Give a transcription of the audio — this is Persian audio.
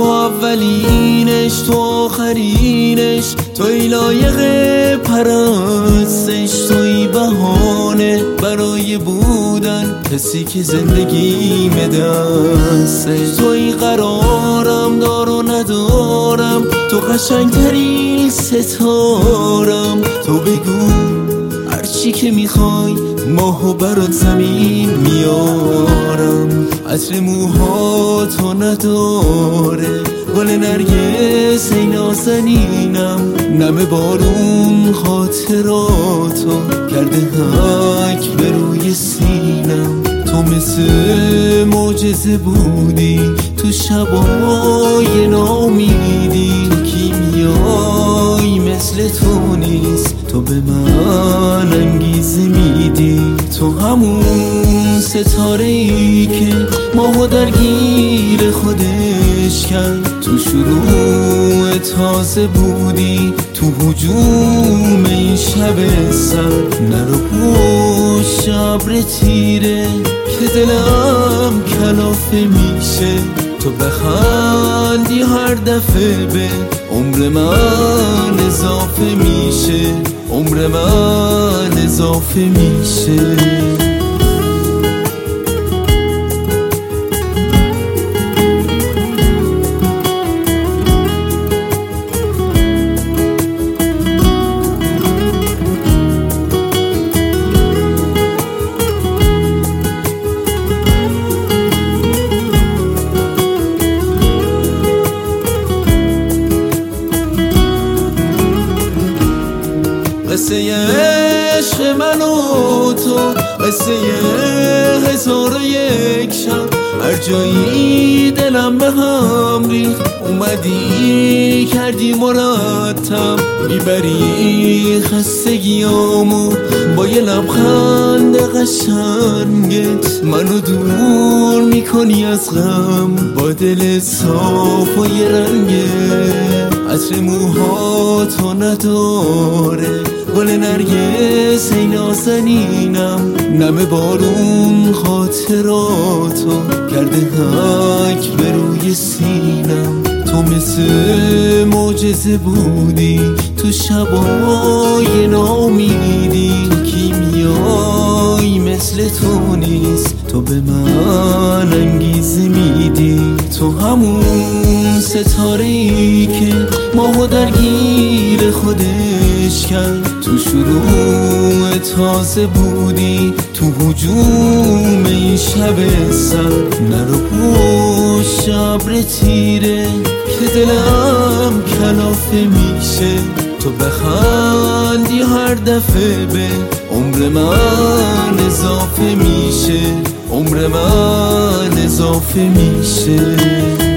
تو اولینش تو آخرینش، توی لایق پرستش، توی بهانه برای بودن کسی که زندگیم دستش، توی قرارم دار و ندارم، تو قشنگترین ستارم. تو بگو هرچی که میخوای ماهو برات زمین میارم. عطر موهاتو نداره گل نرگس ای نازنینم، نم بارون خاطراتو کرده حک به روی سینم. تو مثل معجزه بودی تو شبای نامیدی، تو کیمیایی مثل تو نیست، تو به من انگیزه میدی. تو همون ستاره ای که ماهو درگیر خودش کرد، تو شروع تازه بودی تو هجوم این شب سر. نرو پشت ابر تیره که دلم کلافه میشه، تو بخندی هر دفعه به عمر من اضافه میشه، عمر من اضافه میشه. قصه عشق من و تو، قصه 1001 شب، هر جایی دلم به هم ریخت اومدی کردی مرتب، میبری خستگیامو با یه لبخند قشنگت، منو دور میکنی از غم با دل صاف و یه رنگت. عطر موهاتو نداره گل نرگس ای نازنینم، نم بارون خاطراتو کرده حک به روی سینم. تو مثل معجزه بودی تو شبای نامیدی، تو کیمیایی مثل تو نیست، تو به من انگیزه میدی. تو همون ستاره ای که ماهو درگیر خودش کرد، تو شروع تازه بودی تو هجوم این شب سر. نرو پشت ابر تیره که دلم کلافه میشه، تو بخندی هر دفعه به عمر من اضافه میشه، عمر من اضافه میشه.